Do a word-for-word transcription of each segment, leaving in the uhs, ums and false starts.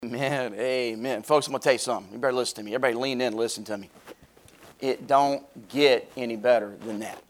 Amen, amen. Folks, I'm going to tell you something. You better listen to me. Everybody lean in and listen to me. It don't get any better than that.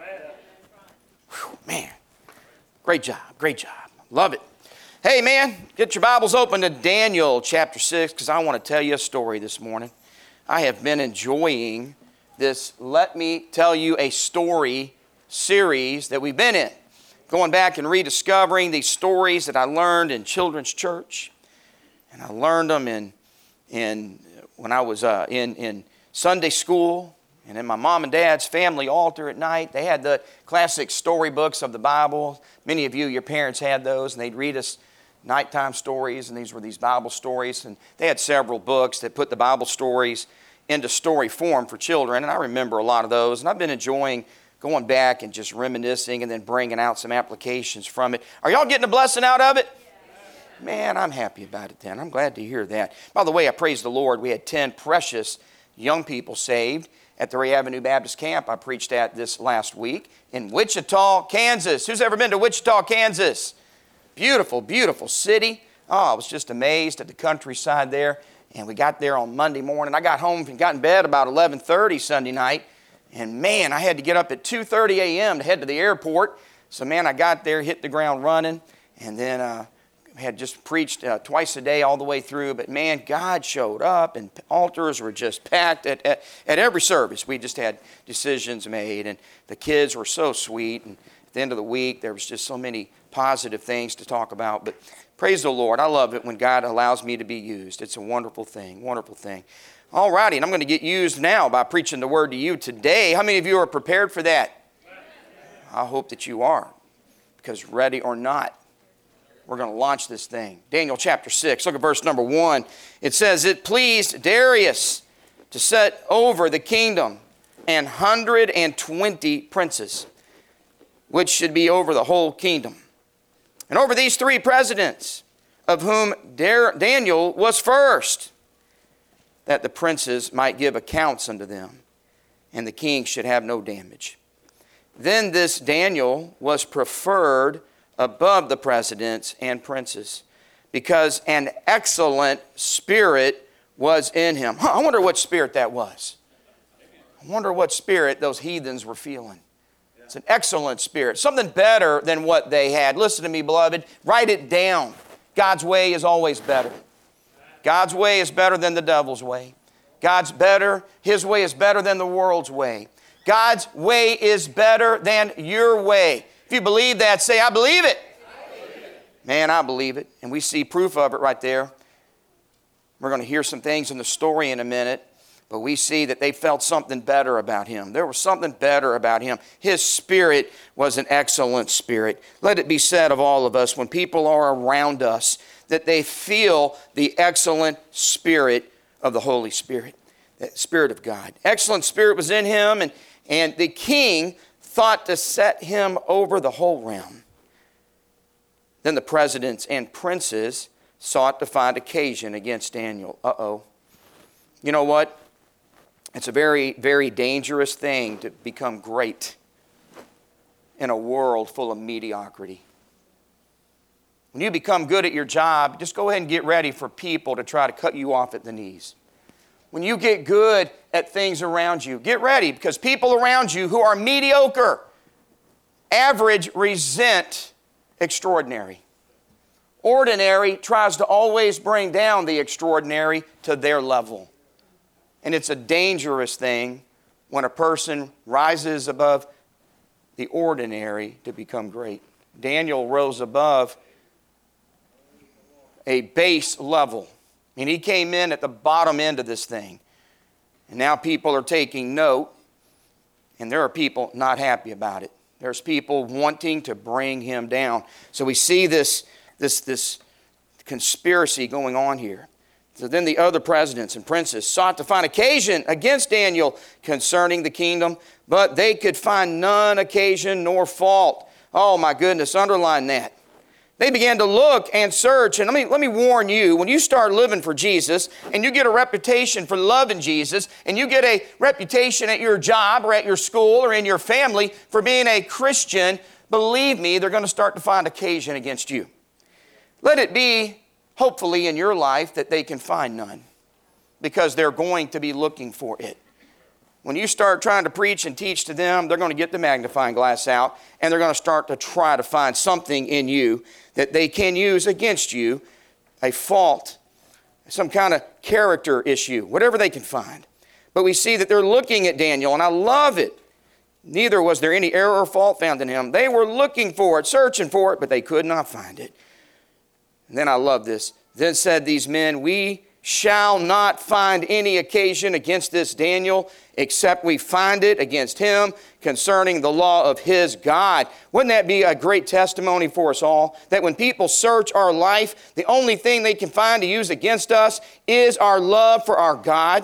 Whew, man, great job, great job. Love it. Hey, man, get your Bibles open to Daniel chapter six because I want to tell you a story this morning. I have been enjoying this Let Me Tell You a Story series that we've been in. Going back and rediscovering these stories that I learned in children's church. And I learned them in, in when I was uh, in, in Sunday school and in my mom and dad's family altar at night. They had the classic storybooks of the Bible. Many of you, your parents had those, and they'd read us nighttime stories, and these were these Bible stories. And they had several books that put the Bible stories into story form for children, and I remember a lot of those. And I've been enjoying going back and just reminiscing and then bringing out some applications from it. Are y'all getting a blessing out of it? Man, I'm happy about it then. I'm glad to hear that. By the way, I praise the Lord. We had ten precious young people saved at the Ray Avenue Baptist Camp I preached at this last week in Wichita, Kansas. Who's ever been to Wichita, Kansas? Beautiful, beautiful city. Oh, I was just amazed at the countryside there. And we got there on Monday morning. I got home and got in bed about eleven thirty Sunday night. And man, I had to get up at two thirty a.m. to head to the airport. So man, I got there, hit the ground running, and then uh, had just preached uh, twice a day all the way through. But man, God showed up, and altars were just packed at, at, at every service. We just had decisions made, and the kids were so sweet. And at the end of the week, there was just so many positive things to talk about. But praise the Lord. I love it when God allows me to be used. It's a wonderful thing, wonderful thing. All righty, and I'm going to get used now by preaching the word to you today. How many of you are prepared for that? I hope that you are, because ready or not, we're going to launch this thing. Daniel chapter six, look at verse number one. It says, "It pleased Darius to set over the kingdom an hundred and twenty princes, which should be over the whole kingdom. And over these three presidents, of whom Daniel was first, that the princes might give accounts unto them, and the king should have no damage. Then this Daniel was preferred above the presidents and princes, because an excellent spirit was in him." Huh, I wonder what spirit that was. I wonder what spirit those heathens were feeling. It's an excellent spirit, something better than what they had. Listen to me, beloved. Write it down. God's way is always better. God's way is better than the devil's way. God's better. His way is better than the world's way. God's way is better than your way. If you believe that, say, "I believe it." I believe it. Man, I believe it. And we see proof of it right there. We're going to hear some things in the story in a minute. But we see that they felt something better about him. There was something better about him. His spirit was an excellent spirit. Let it be said of all of us, when people are around us, that they feel the excellent spirit of the Holy Spirit, the Spirit of God. Excellent spirit was in him, and, and the king thought to set him over the whole realm. Then the presidents and princes sought to find occasion against Daniel. Uh-oh. You know what? It's a very, very dangerous thing to become great in a world full of mediocrity. When you become good at your job, just go ahead and get ready for people to try to cut you off at the knees. When you get good at things around you, get ready, because people around you who are mediocre, average, resent extraordinary. Ordinary tries to always bring down the extraordinary to their level. And it's a dangerous thing when a person rises above the ordinary to become great. Daniel rose above a base level. And he came in at the bottom end of this thing. And now people are taking note, and there are people not happy about it. There's people wanting to bring him down. So we see this, this, this conspiracy going on here. So then the other presidents and princes sought to find occasion against Daniel concerning the kingdom, but they could find none occasion nor fault. Oh my goodness, underline that. They began to look and search, and let me, let me warn you, when you start living for Jesus and you get a reputation for loving Jesus, and you get a reputation at your job or at your school or in your family for being a Christian, believe me, they're going to start to find occasion against you. Let it be hopefully in your life that they can find none, because they're going to be looking for it. When you start trying to preach and teach to them, they're going to get the magnifying glass out, and they're going to start to try to find something in you that they can use against you, a fault, some kind of character issue, whatever they can find. But we see that they're looking at Daniel, and I love it. Neither was there any error or fault found in him. They were looking for it, searching for it, but they could not find it. And then I love this. Then said these men, we shall not find any occasion against this Daniel, except we find it against him concerning the law of his God. Wouldn't that be a great testimony for us all? That when people search our life, the only thing they can find to use against us is our love for our God.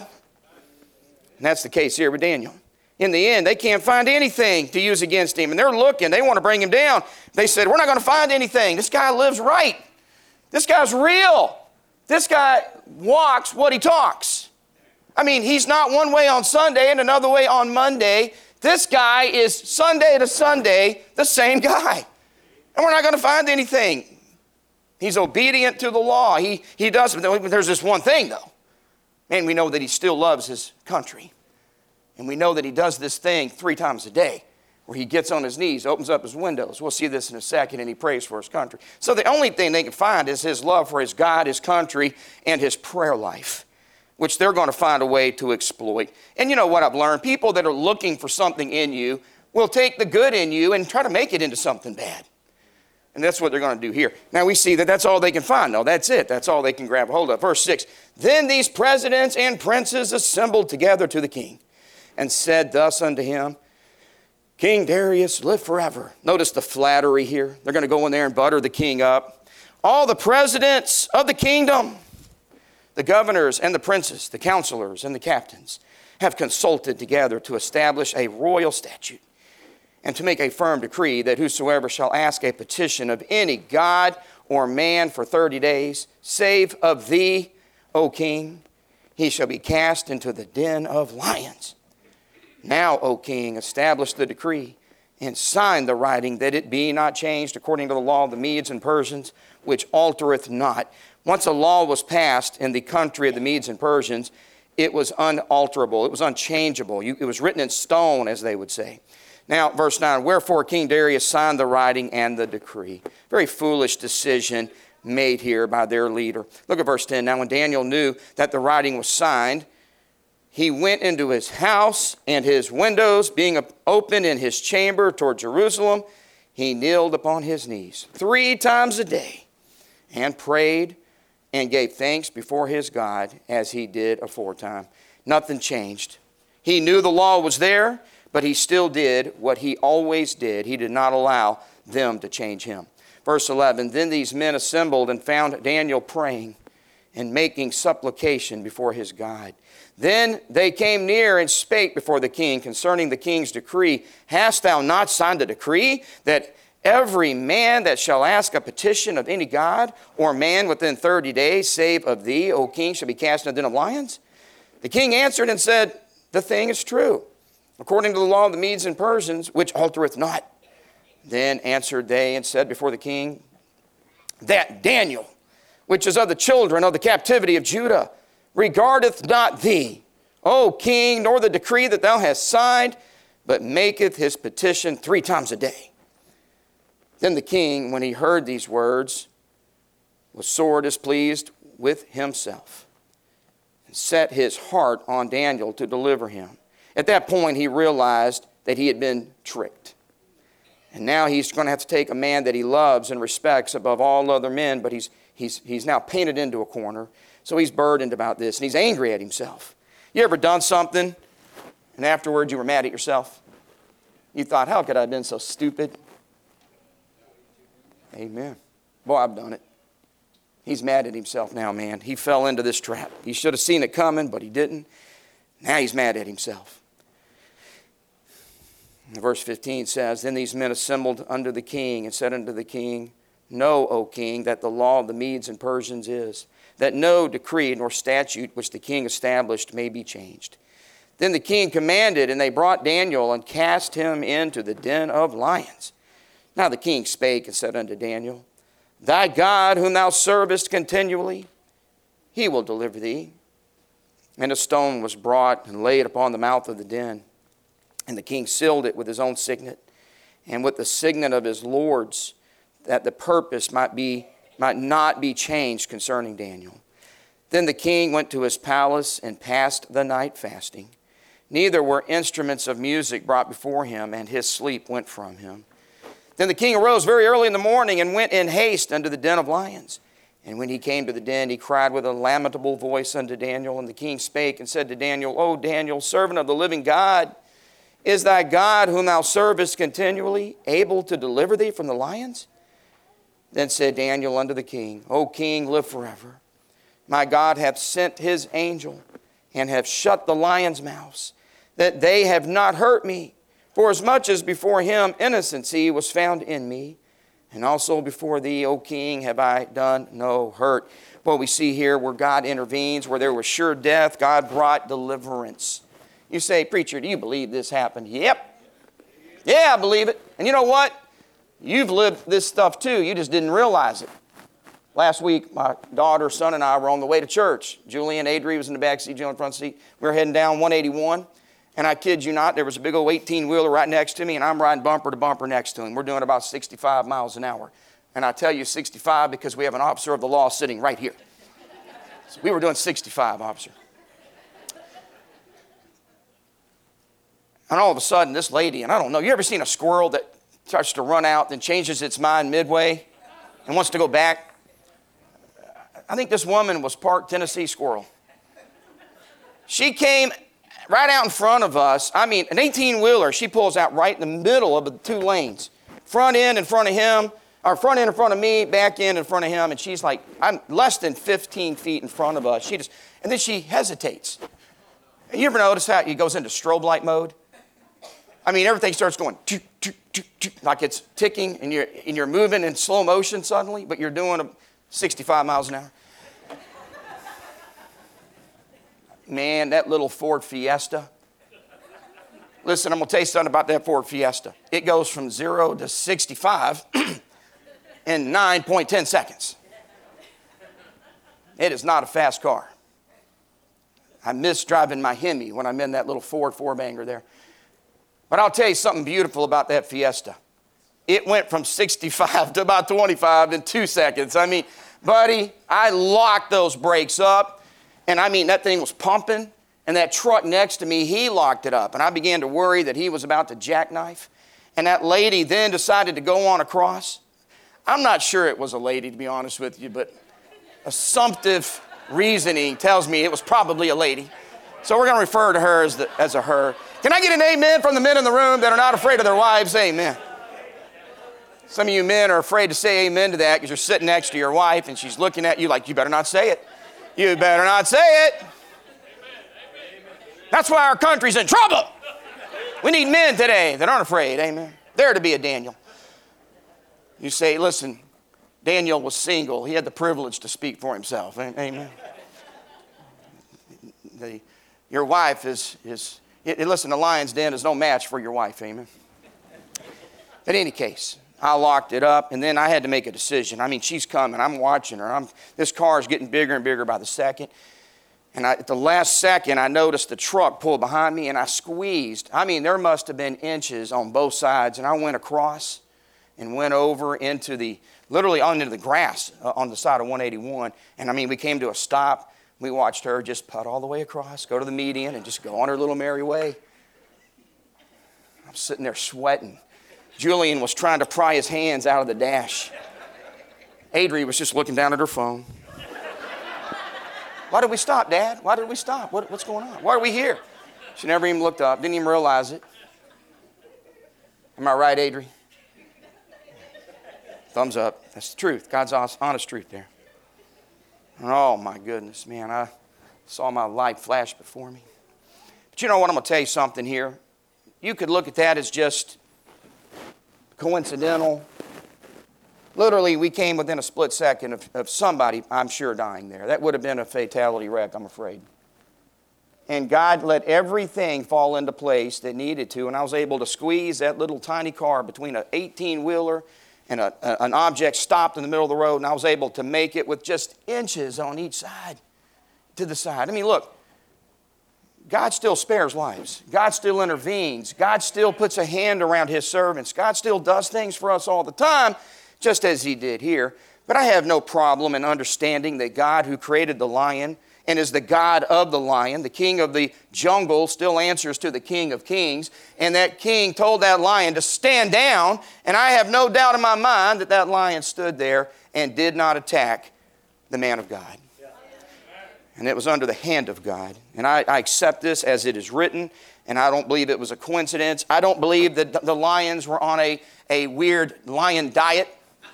And that's the case here with Daniel. In the end, they can't find anything to use against him. And they're looking. They want to bring him down. They said, we're not going to find anything. This guy lives right. This guy's real. This guy walks what he talks. I mean, he's not one way on Sunday and another way on Monday. This guy is Sunday to Sunday the same guy. And we're not going to find anything. He's obedient to the law. He, he does. But there's this one thing, though. Man, we know that he still loves his country. And we know that he does this thing three times a day, where he gets on his knees, opens up his windows. We'll see this in a second, and he prays for his country. So the only thing they can find is his love for his God, his country, and his prayer life, which they're going to find a way to exploit. And you know what I've learned? People that are looking for something in you will take the good in you and try to make it into something bad. And that's what they're going to do here. Now we see that that's all they can find. No, that's it. That's all they can grab hold of. Verse six, then these presidents and princes assembled together to the king and said thus unto him, King Darius, live forever. Notice the flattery here. They're going to go in there and butter the king up. All the presidents of the kingdom, the governors and the princes, the counselors and the captains, have consulted together to establish a royal statute and to make a firm decree that whosoever shall ask a petition of any god or man for thirty days, save of thee, O king, he shall be cast into the den of lions. Now, O king, establish the decree and sign the writing that it be not changed according to the law of the Medes and Persians, which altereth not. Once a law was passed in the country of the Medes and Persians, it was unalterable. It was unchangeable. You, it was written in stone, as they would say. Now, verse nine, wherefore King Darius signed the writing and the decree. Very foolish decision made here by their leader. Look at verse ten. Now, when Daniel knew that the writing was signed, he went into his house, and his windows being open in his chamber toward Jerusalem, he kneeled upon his knees three times a day and prayed and gave thanks before his God as he did aforetime. Nothing changed. He knew the law was there, but he still did what he always did. He did not allow them to change him. Verse eleven, then these men assembled and found Daniel praying and making supplication before his God. Then they came near and spake before the king concerning the king's decree. Hast thou not signed a decree that every man that shall ask a petition of any god or man within thirty days, save of thee, O king, shall be cast in the den of lions? The king answered and said, the thing is true, according to the law of the Medes and Persians, which altereth not. Then answered they and said before the king, that Daniel, which is of the children of the captivity of Judah, regardeth not thee, O king, nor the decree that thou hast signed, but maketh his petition three times a day. Then the king, when he heard these words, was sore displeased with himself, and set his heart on Daniel to deliver him. At that point, he realized that he had been tricked. And now he's going to have to take a man that he loves and respects above all other men, but he's, he's, he's now painted into a corner. So he's burdened about this, and he's angry at himself. You ever done something, and afterwards you were mad at yourself? You thought, how could I have been so stupid? Amen. Boy, I've done it. He's mad at himself now, man. He fell into this trap. He should have seen it coming, but he didn't. Now he's mad at himself. And verse fifteen says, then these men assembled unto the king and said unto the king, know, O king, that the law of the Medes and Persians is, that no decree nor statute which the king established may be changed. Then the king commanded, and they brought Daniel and cast him into the den of lions. Now the king spake and said unto Daniel, Thy God whom thou servest continually, he will deliver thee. And a stone was brought and laid upon the mouth of the den. And the king sealed it with his own signet and with the signet of his lords, that the purpose might be might not be changed concerning Daniel. Then the king went to his palace and passed the night fasting. Neither were instruments of music brought before him, and his sleep went from him. Then the king arose very early in the morning and went in haste unto the den of lions. And when he came to the den, he cried with a lamentable voice unto Daniel. And the king spake and said to Daniel, O Daniel, servant of the living God, is thy God whom thou servest continually able to deliver thee from the lions? Then said Daniel unto the king, O king, live forever. My God hath sent his angel, and hath shut the lions' mouths, that they have not hurt me. For as much as before him innocency was found in me, and also before thee, O king, have I done no hurt. What we see here, where God intervenes, where there was sure death, God brought deliverance. You say, preacher, do you believe this happened? Yep. Yeah, I believe it. And you know what? You've lived this stuff too. You just didn't realize it. Last week, my daughter, son, and I were on the way to church. Julian Adri was in the back seat, Jill in the front seat. We were heading down one eighty-one. And I kid you not, there was a big old eighteen-wheeler right next to me, and I'm riding bumper to bumper next to him. We're doing about sixty-five miles an hour. And I tell you sixty-five because we have an officer of the law sitting right here. So we were doing sixty-five, officer. And all of a sudden, this lady, and I don't know, you ever seen a squirrel that starts to run out, then changes its mind midway and wants to go back? I think this woman was part Tennessee squirrel. She came right out in front of us. I mean, an eighteen-wheeler, she pulls out right in the middle of the two lanes. Front end in front of him, or front end in front of me, back end in front of him, and she's like, I'm less than fifteen feet in front of us. She just, and then she hesitates. You ever notice how it goes into strobe light mode? I mean, everything starts going toot, toot, toot, toot, like it's ticking, and you're, and you're moving in slow motion suddenly, but you're doing a sixty-five miles an hour. Man, that little Ford Fiesta. Listen, I'm going to tell you something about that Ford Fiesta. It goes from zero to sixty-five in nine point one zero seconds. It is not a fast car. I miss driving my Hemi when I'm in that little Ford four-banger there. But I'll tell you something beautiful about that Fiesta. It went from sixty-five to about twenty-five in two seconds. I mean, buddy, I locked those brakes up. And I mean, that thing was pumping. And that truck next to me, he locked it up. And I began to worry that he was about to jackknife. And that lady then decided to go on across. I'm not sure it was a lady, to be honest with you, but assumptive reasoning tells me it was probably a lady. So we're going to refer to her as, the, as a her. Can I get an amen from the men in the room that are not afraid of their wives? Amen. Some of you men are afraid to say amen to that because you're sitting next to your wife and she's looking at you like, you better not say it. You better not say it. That's why our country's in trouble. We need men today that aren't afraid. Amen. There to be a Daniel. You say, listen, Daniel was single. He had the privilege to speak for himself. Amen. The, your wife is, is it, listen, the lion's den is no match for your wife. Amen. In any case, I locked it up, and then I had to make a decision. I mean, she's coming. I'm watching her. I'm, this car is getting bigger and bigger by the second. And I, at the last second, I noticed the truck pull behind me, and I squeezed. I mean, there must have been inches on both sides, and I went across and went over into the, literally onto the grass uh, on the side of one eighty-one. And I mean, we came to a stop. We watched her just putt all the way across, go to the median, and just go on her little merry way. I'm sitting there sweating. Julian was trying to pry his hands out of the dash. Adri was just looking down at her phone. Why did we stop, Dad? Why did we stop? What, what's going on? Why are we here? She never even looked up, didn't even realize it. Am I right, Adri? Thumbs up. That's the truth. God's honest truth there. Oh, my goodness, man. I saw my life flash before me. But you know what? I'm going to tell you something here. You could look at that as just coincidental. Literally, we came within a split second of, of somebody, I'm sure, dying there. That would have been a fatality wreck, I'm afraid. And God let everything fall into place that needed to, and I was able to squeeze that little tiny car between an eighteen-wheeler and a, a, an object stopped in the middle of the road, and I was able to make it with just inches on each side to the side. I mean, look, God still spares lives. God still intervenes. God still puts a hand around His servants. God still does things for us all the time, just as He did here. But I have no problem in understanding that God who created the lion and is the God of the lion, the king of the jungle, still answers to the King of Kings. And that king told that lion to stand down. And I have no doubt in my mind that that lion stood there and did not attack the man of God. And it was under the hand of God. And I, I accept this as it is written. And I don't believe it was a coincidence. I don't believe that the lions were on a, a weird lion diet.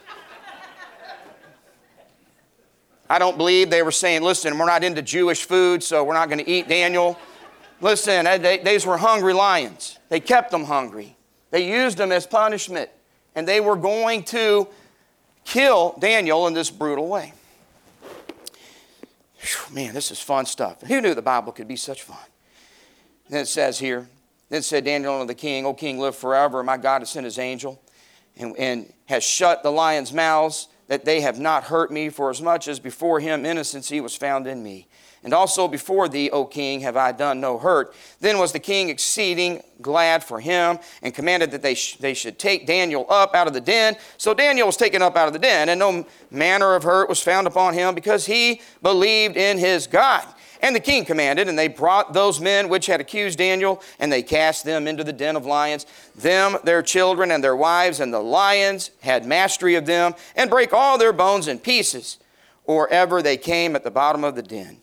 I don't believe they were saying, listen, we're not into Jewish food, so we're not going to eat Daniel. Listen, they, these were hungry lions. They kept them hungry. They used them as punishment. And they were going to kill Daniel in this brutal way. Whew, man, this is fun stuff. Who knew the Bible could be such fun? And then it says here, then said Daniel unto the king, O king, live forever. My God has sent His angel and, and has shut the lions' mouths, that they have not hurt me, for as much as before Him innocency was found in me. And also before thee, O king, have I done no hurt. Then was the king exceeding glad for him, and commanded that they, sh- they should take Daniel up out of the den. So Daniel was taken up out of the den, and no manner of hurt was found upon him, because he believed in his God. And the king commanded, and they brought those men which had accused Daniel, and they cast them into the den of lions, them, their children, and their wives, and the lions had mastery of them, and brake all their bones in pieces, or ever they came at the bottom of the den.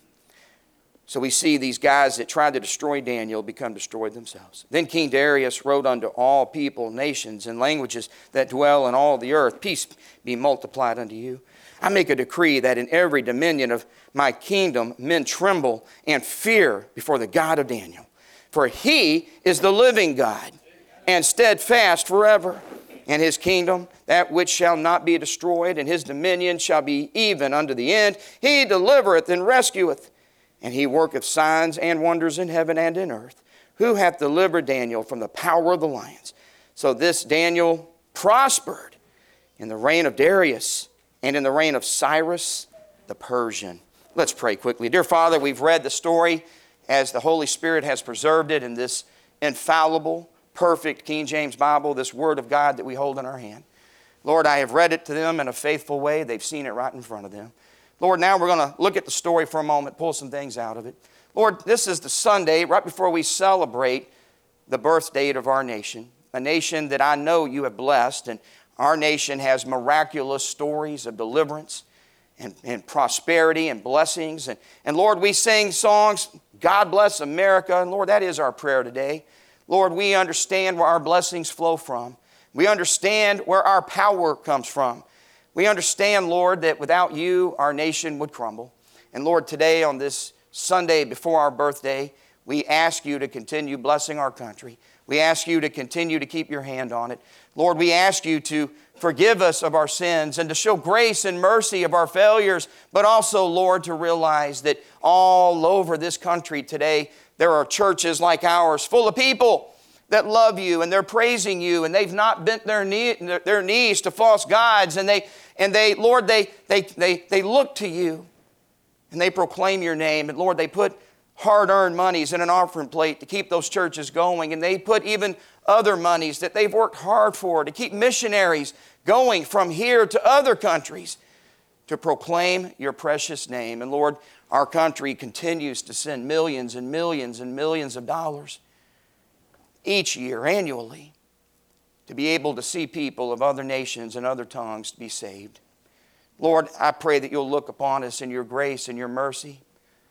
So we see these guys that tried to destroy Daniel become destroyed themselves. Then King Darius wrote unto all people, nations, and languages that dwell in all the earth, peace be multiplied unto you. I make a decree that in every dominion of my kingdom men tremble and fear before the God of Daniel. For He is the living God, and steadfast forever. And His kingdom, that which shall not be destroyed, and His dominion shall be even unto the end. He delivereth and rescueth, and He worketh signs and wonders in heaven and in earth. Who hath delivered Daniel from the power of the lions? So this Daniel prospered in the reign of Darius, and in the reign of Cyrus the Persian. Let's pray quickly. Dear Father, we've read the story as the Holy Spirit has preserved it in this infallible, perfect King James Bible, this Word of God that we hold in our hand. Lord, I have read it to them in a faithful way. They've seen it right in front of them. Lord, now we're going to look at the story for a moment, pull some things out of it. Lord, this is the Sunday right before we celebrate the birth date of our nation, a nation that I know You have blessed, and our nation has miraculous stories of deliverance and, and prosperity and blessings. And, and Lord, we sing songs, God bless America. And Lord, that is our prayer today. Lord, we understand where our blessings flow from. We understand where our power comes from. We understand, Lord, that without You, our nation would crumble. And Lord, today on this Sunday before our birthday, we ask You to continue blessing our country. We ask You to continue to keep Your hand on it. Lord, we ask You to forgive us of our sins and to show grace and mercy of our failures, but also, Lord, to realize that all over this country today, there are churches like ours full of people that love You, and they're praising You, and they've not bent their, knee, their knees to false gods, and they, and they Lord, they, they, they, they look to You, and they proclaim Your name, and Lord, they put hard-earned monies in an offering plate to keep those churches going. And they put even other monies that they've worked hard for to keep missionaries going from here to other countries to proclaim Your precious name. And Lord, our country continues to send millions and millions and millions of dollars each year, annually, to be able to see people of other nations and other tongues to be saved. Lord, I pray that You'll look upon us in Your grace and Your mercy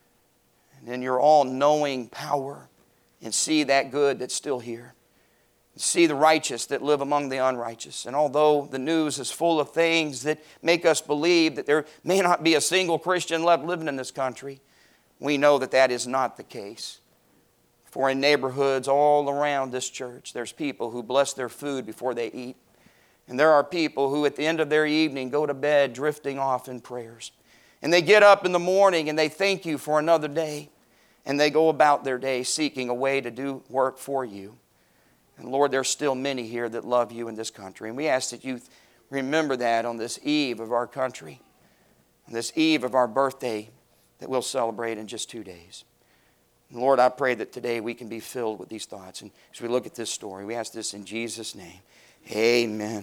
and in Your all-knowing power, and see that good that's still here. See the righteous that live among the unrighteous. And although the news is full of things that make us believe that there may not be a single Christian left living in this country, we know that that is not the case. For in neighborhoods all around this church, there's people who bless their food before they eat. And there are people who at the end of their evening go to bed drifting off in prayers. And they get up in the morning and they thank You for another day. And they go about their day seeking a way to do work for You. And Lord, there's still many here that love You in this country. And we ask that You remember that on this eve of our country, on this eve of our birthday that we'll celebrate in just two days. And Lord, I pray that today we can be filled with these thoughts. And as we look at this story, we ask this in Jesus' name. Amen.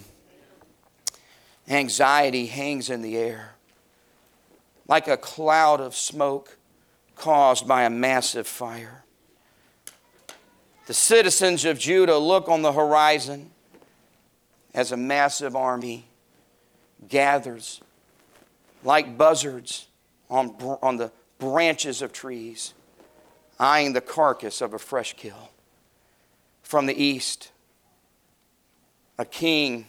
Anxiety hangs in the air like a cloud of smoke caused by a massive fire. The citizens of Judah look on the horizon as a massive army gathers like buzzards on, on the branches of trees, eyeing the carcass of a fresh kill. From the east, a king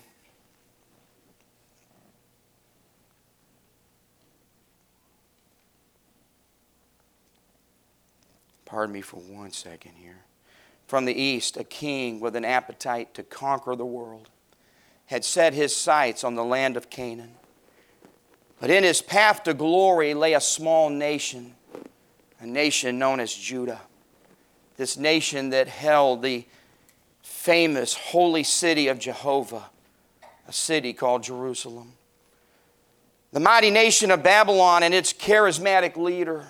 Pardon me for one second here. From the east, a king with an appetite to conquer the world had set his sights on the land of Canaan. But in his path to glory lay a small nation, a nation known as Judah. This nation that held the famous holy city of Jehovah, a city called Jerusalem. The mighty nation of Babylon and its charismatic leader,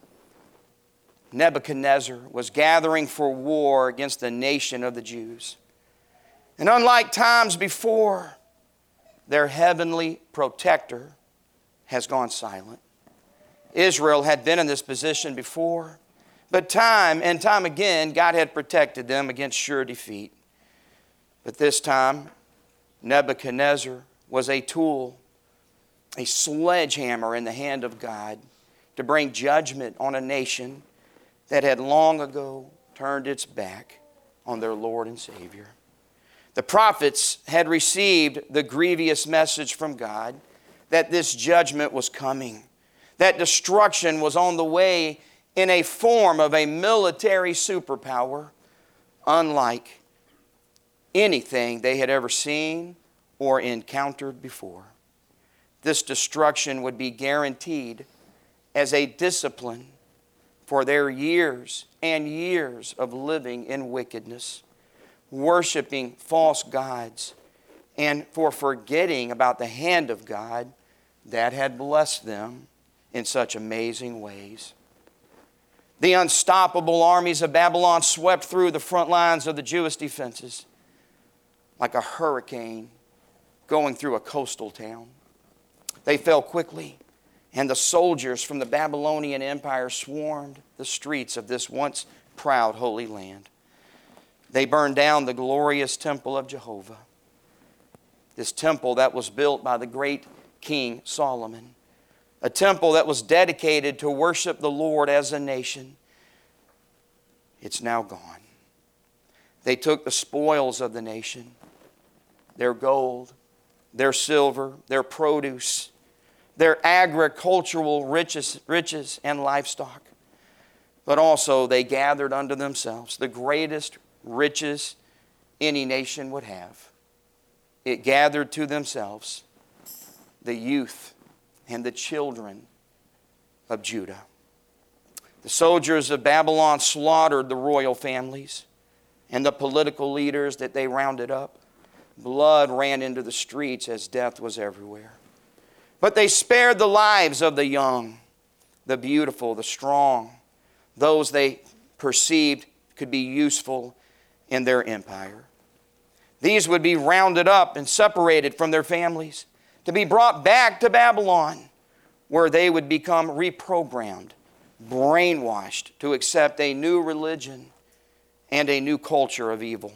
Nebuchadnezzar, was gathering for war against the nation of the Jews. And unlike times before, their heavenly protector has gone silent. Israel had been in this position before, but time and time again, God had protected them against sure defeat. But this time, Nebuchadnezzar was a tool, a sledgehammer in the hand of God to bring judgment on a nation that had long ago turned its back on their Lord and Savior. The prophets had received the grievous message from God that this judgment was coming, that destruction was on the way in a form of a military superpower unlike anything they had ever seen or encountered before. This destruction would be guaranteed as a discipline for their years and years of living in wickedness, worshiping false gods, and for forgetting about the hand of God that had blessed them in such amazing ways. The unstoppable armies of Babylon swept through the front lines of the Jewish defenses like a hurricane going through a coastal town. They fell quickly, and the soldiers from the Babylonian Empire swarmed the streets of this once proud holy land. They burned down the glorious temple of Jehovah, this temple that was built by the great King Solomon, a temple that was dedicated to worship the Lord as a nation. It's now gone. They took the spoils of the nation, their gold, their silver, their produce, their agricultural riches, riches and livestock. But also they gathered unto themselves the greatest riches any nation would have. It gathered to themselves the youth and the children of Judah. The soldiers of Babylon slaughtered the royal families and the political leaders that they rounded up. Blood ran into the streets as death was everywhere. But they spared the lives of the young, the beautiful, the strong, those they perceived could be useful in their empire. These would be rounded up and separated from their families to be brought back to Babylon, where they would become reprogrammed, brainwashed to accept a new religion and a new culture of evil.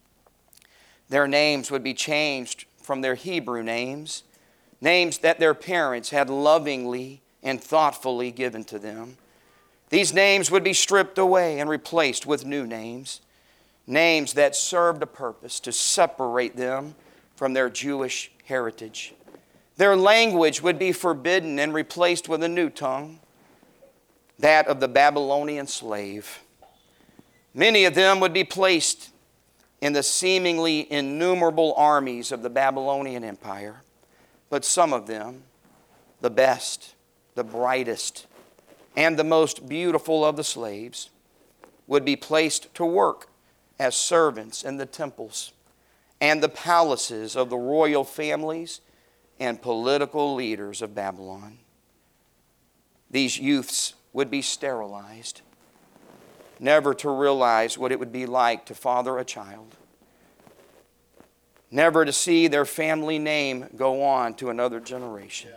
Their names would be changed from their Hebrew names, names that their parents had lovingly and thoughtfully given to them. These names would be stripped away and replaced with new names, names that served a purpose to separate them from their Jewish heritage. Their language would be forbidden and replaced with a new tongue, that of the Babylonian slave. Many of them would be placed in the seemingly innumerable armies of the Babylonian Empire. But some of them, the best, the brightest, and the most beautiful of the slaves, would be placed to work as servants in the temples and the palaces of the royal families and political leaders of Babylon. These youths would be sterilized, never to realize what it would be like to father a child, never to see their family name go on to another generation.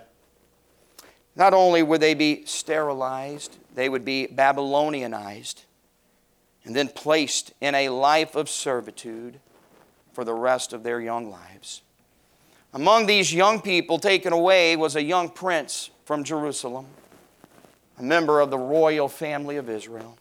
Not only would they be sterilized, they would be Babylonianized and then placed in a life of servitude for the rest of their young lives. Among these young people taken away was a young prince from Jerusalem, a member of the royal family of Israel,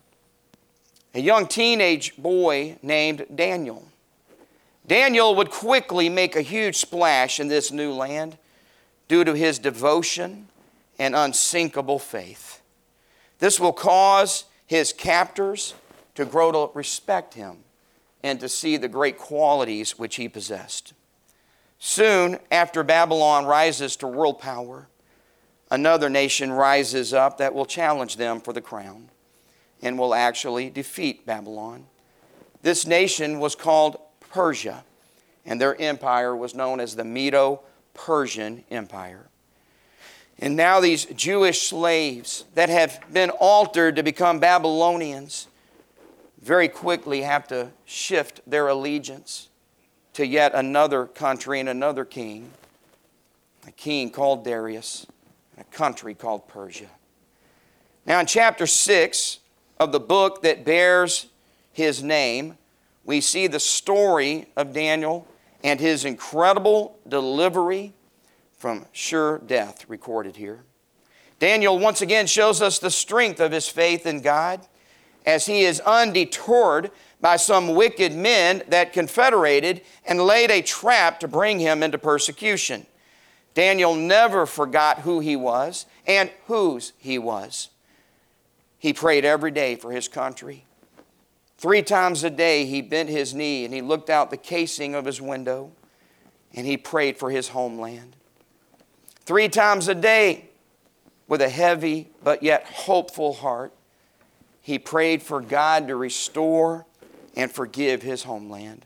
a young teenage boy named Daniel. Daniel would quickly make a huge splash in this new land due to his devotion and unsinkable faith. This will cause his captors to grow to respect him and to see the great qualities which he possessed. Soon after Babylon rises to world power, another nation rises up that will challenge them for the crown and will actually defeat Babylon. This nation was called Persia, and their empire was known as the Medo-Persian Empire. And now these Jewish slaves that have been altered to become Babylonians very quickly have to shift their allegiance to yet another country and another king, a king called Darius, and a country called Persia. Now in chapter six of the book that bears his name, we see the story of Daniel and his incredible delivery from sure death recorded here. Daniel once again shows us the strength of his faith in God as he is undeterred by some wicked men that confederated and laid a trap to bring him into persecution. Daniel never forgot who he was and whose he was. He prayed every day for his country. Three times a day he bent his knee and he looked out the casing of his window and he prayed for his homeland. Three times a day, with a heavy but yet hopeful heart, he prayed for God to restore and forgive his homeland.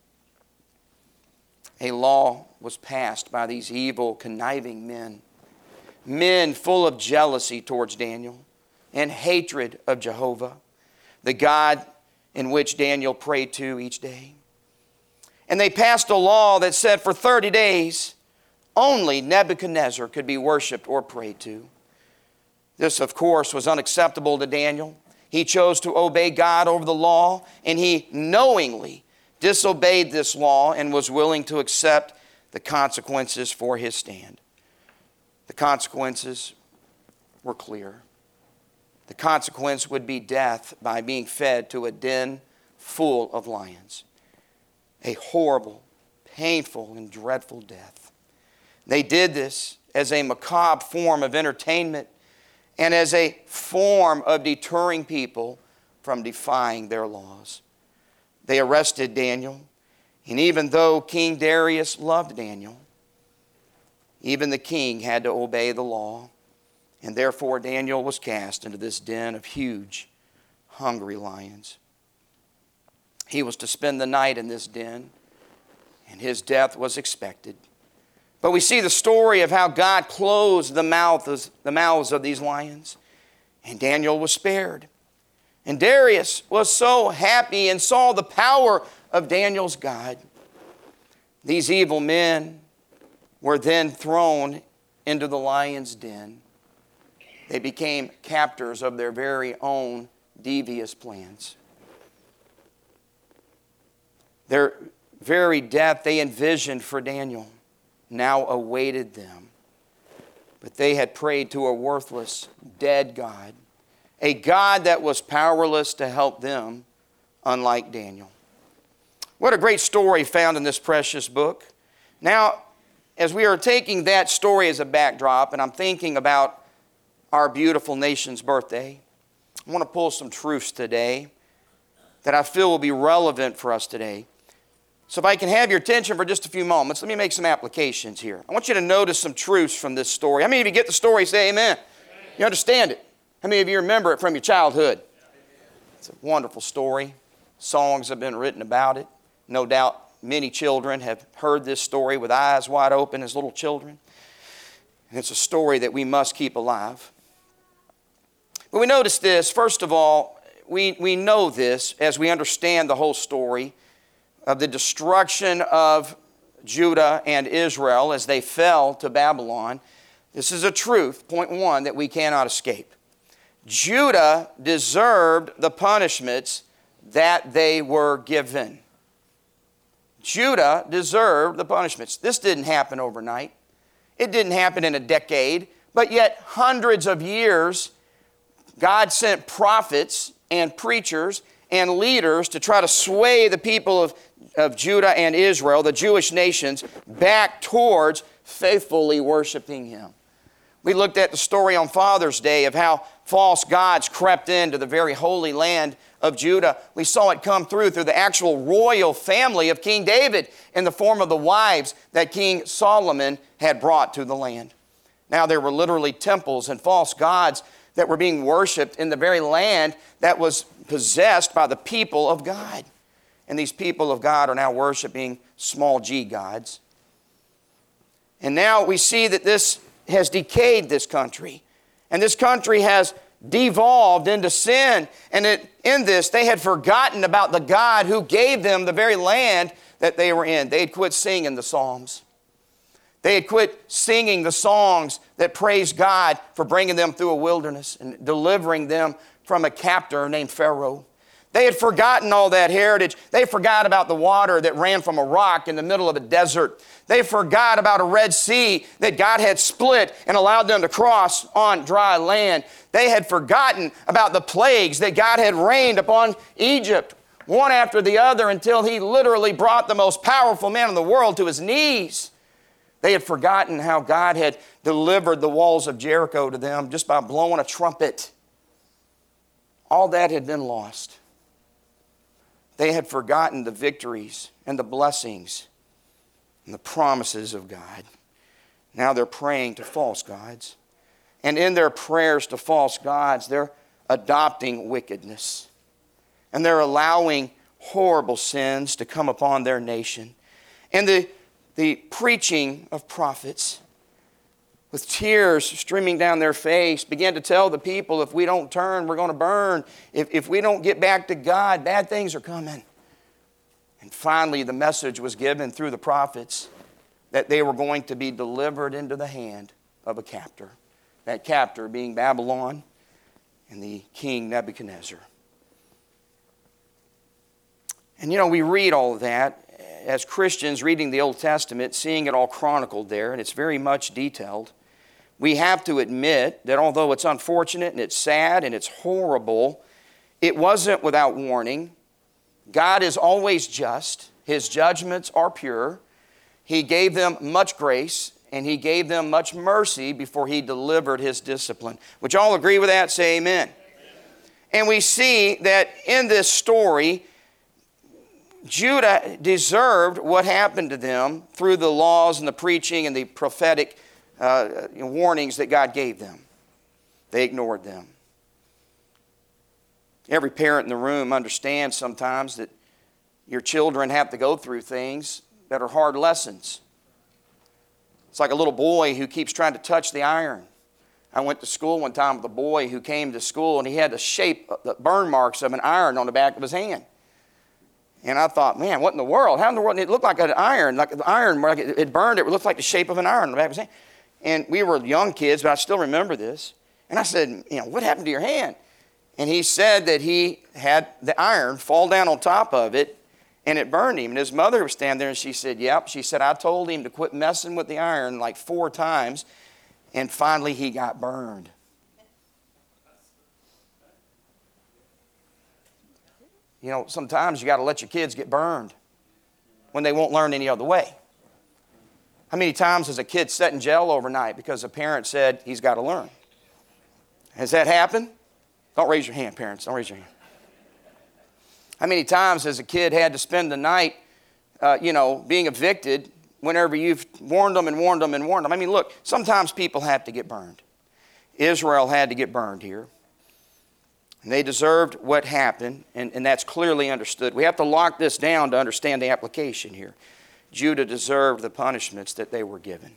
A law was passed by these evil, conniving men, men full of jealousy towards Daniel and hatred of Jehovah, the God in which Daniel prayed to each day. And they passed a law that said for thirty days, only Nebuchadnezzar could be worshiped or prayed to. This, of course, was unacceptable to Daniel. He chose to obey God over the law, and he knowingly disobeyed this law and was willing to accept the consequences for his stand. The consequences were clear. The consequence would be death by being fed to a den full of lions. A horrible, painful, and dreadful death. They did this as a macabre form of entertainment and as a form of deterring people from defying their laws. They arrested Daniel, and even though King Darius loved Daniel, even the king had to obey the law, and therefore Daniel was cast into this den of huge, hungry lions. He was to spend the night in this den, and his death was expected. But we see the story of how God closed the mouths, the mouths of these lions, and Daniel was spared. And Darius was so happy and saw the power of Daniel's God. These evil men were then thrown into the lion's den. They became captors of their very own devious plans. Their very death they envisioned for Daniel now awaited them. But they had prayed to a worthless, dead God, a God that was powerless to help them, unlike Daniel. What a great story found in this precious book. Now, as we are taking that story as a backdrop, and I'm thinking about our beautiful nation's birthday, I want to pull some truths today that I feel will be relevant for us today. So if I can have your attention for just a few moments, let me make some applications here. I want you to notice some truths from this story. How many of you get the story? Say amen. Amen. You understand it? How many of you remember it from your childhood? Amen. It's a wonderful story. Songs have been written about it. No doubt many children have heard this story with eyes wide open as little children. And it's a story that we must keep alive. But we notice this, first of all, we, we know this as we understand the whole story of the destruction of Judah and Israel as they fell to Babylon. This is a truth, point one, that we cannot escape. Judah deserved the punishments that they were given. Judah deserved the punishments. This didn't happen overnight. It didn't happen in a decade, but yet hundreds of years, God sent prophets and preachers and leaders to try to sway the people of, of Judah and Israel, the Jewish nations, back towards faithfully worshiping Him. We looked at the story on Father's Day of how false gods crept into the very holy land of Judah. We saw it come through through the actual royal family of King David in the form of the wives that King Solomon had brought to the land. Now there were literally temples and false gods that were being worshipped in the very land that was possessed by the people of God. And these people of God are now worshiping small g gods. And now we see that this has decayed this country. And this country has devolved into sin. And it, in this, they had forgotten about the God who gave them the very land that they were in. They had quit singing the Psalms. They had quit singing the songs that praised God for bringing them through a wilderness and delivering them from a captor named Pharaoh. They had forgotten all that heritage. They forgot about the water that ran from a rock in the middle of a desert. They forgot about a Red Sea that God had split and allowed them to cross on dry land. They had forgotten about the plagues that God had rained upon Egypt, one after the other, until He literally brought the most powerful man in the world to his knees. They had forgotten how God had delivered the walls of Jericho to them just by blowing a trumpet. All that had been lost. They had forgotten the victories and the blessings and the promises of God. Now they're praying to false gods. And in their prayers to false gods, they're adopting wickedness. And they're allowing horrible sins to come upon their nation. And the, the preaching of prophets, with tears streaming down their face, began to tell the people, if we don't turn, we're going to burn. If, if we don't get back to God, bad things are coming. And finally, the message was given through the prophets that they were going to be delivered into the hand of a captor. That captor being Babylon and the king Nebuchadnezzar. And you know, we read all of that as Christians reading the Old Testament, seeing it all chronicled there, and it's very much detailed. We have to admit that although it's unfortunate and it's sad and it's horrible, it wasn't without warning. God is always just. His judgments are pure. He gave them much grace and He gave them much mercy before He delivered His discipline. Would you all agree with that? Say amen. Amen. And we see that in this story, Judah deserved what happened to them through the laws and the preaching and the prophetic uh, warnings that God gave them. They ignored them. Every parent in the room understands sometimes that your children have to go through things that are hard lessons. It's like a little boy who keeps trying to touch the iron. I went to school one time with a boy who came to school and he had the shape, the burn marks of an iron on the back of his hand. And I thought, man, what in the world? How in the world? And it looked like an iron, like the iron, like it burned. It looked like the shape of an iron on the back of his hand. And we were young kids, but I still remember this. And I said, you know, what happened to your hand? And he said that he had the iron fall down on top of it, and it burned him. And his mother was standing there, and she said, yep. She said, I told him to quit messing with the iron like four times, and finally he got burned. You know, sometimes you got to let your kids get burned when they won't learn any other way. How many times has a kid sat in jail overnight because a parent said he's got to learn? Has that happened? Don't raise your hand, parents. Don't raise your hand. How many times has a kid had to spend the night, uh, you know, being evicted whenever you've warned them and warned them and warned them? I mean, look, sometimes people have to get burned. Israel had to get burned here. And they deserved what happened, and, and that's clearly understood. We have to lock this down to understand the application here. Judah deserved the punishments that they were given.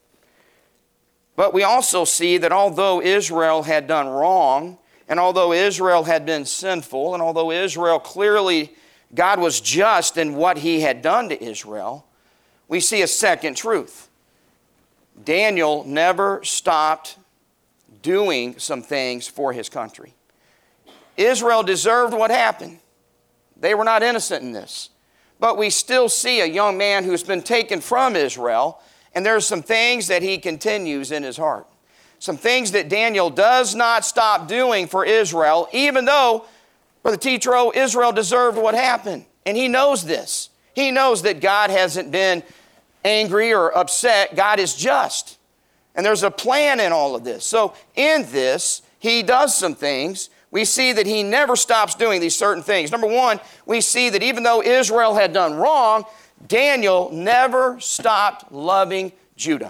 But we also see that although Israel had done wrong, and although Israel had been sinful, and although Israel clearly, God was just in what he had done to Israel, we see a second truth. Daniel never stopped doing some things for his country. Israel deserved what happened. They were not innocent in this. But we still see a young man who's been taken from Israel, and there's some things that he continues in his heart. Some things that Daniel does not stop doing for Israel, even though, Brother Tetro, Israel deserved what happened. And he knows this. He knows that God hasn't been angry or upset. God is just. And there's a plan in all of this. So in this, he does some things. We see that he never stops doing these certain things. Number one, we see that even though Israel had done wrong, Daniel never stopped loving Judah.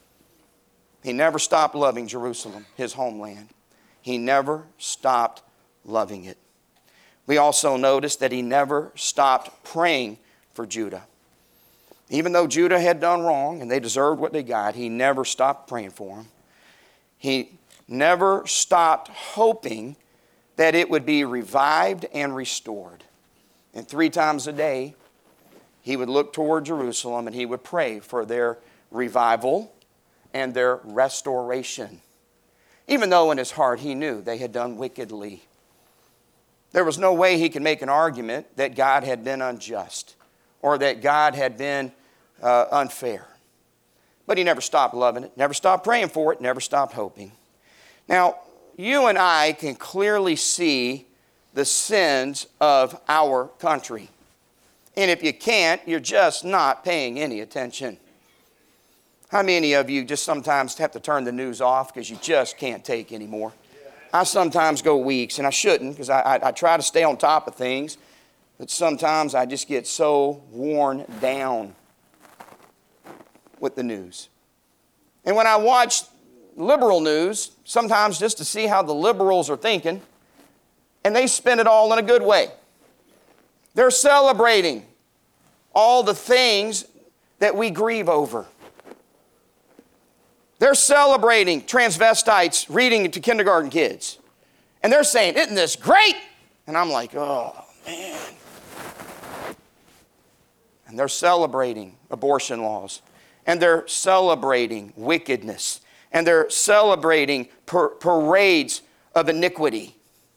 He never stopped loving Jerusalem, his homeland. He never stopped loving it. We also notice that he never stopped praying for Judah. Even though Judah had done wrong and they deserved what they got, he never stopped praying for them. He never stopped hoping that it would be revived and restored. And three times a day, he would look toward Jerusalem and he would pray for their revival and their restoration. Even though in his heart he knew they had done wickedly. There was no way he could make an argument that God had been unjust or that God had been uh, unfair. But he never stopped loving it, never stopped praying for it, never stopped hoping. Now, you and I can clearly see the sins of our country. And if you can't, you're just not paying any attention. How many of you just sometimes have to turn the news off because you just can't take anymore? I sometimes go weeks, and I shouldn't because I, I, I try to stay on top of things, but sometimes I just get so worn down with the news. And when I watch liberal news, sometimes just to see how the liberals are thinking, and they spin it all in a good way. They're celebrating all the things that we grieve over. They're celebrating transvestites reading to kindergarten kids. And they're saying, isn't this great? And I'm like, oh, man. And they're celebrating abortion laws. And they're celebrating wickedness. And they're celebrating par- parades of iniquity.